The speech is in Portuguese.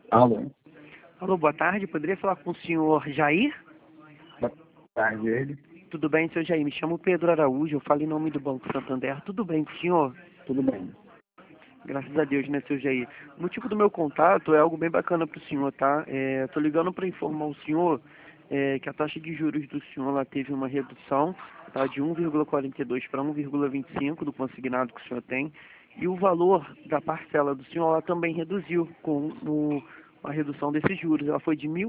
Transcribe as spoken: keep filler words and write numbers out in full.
Alô, Alô, boa tarde. Poderia falar com o senhor Jair? boa tarde, ele. Tudo bem, senhor Jair? Me chamo Pedro Araújo, eu falo em nome do Banco Santander. Tudo bem com o senhor? Tudo bem. Graças a Deus, né, senhor Jair? O motivo do meu contato é algo bem bacana para o senhor, tá? É, tô ligando para informar o senhor é, que a taxa de juros do senhor lá teve uma redução, tá, de um vírgula quarenta e dois para um vírgula vinte e cinco do consignado que o senhor tem, e o valor da parcela do senhor lá também reduziu com o, a redução desses juros. Ela foi de mil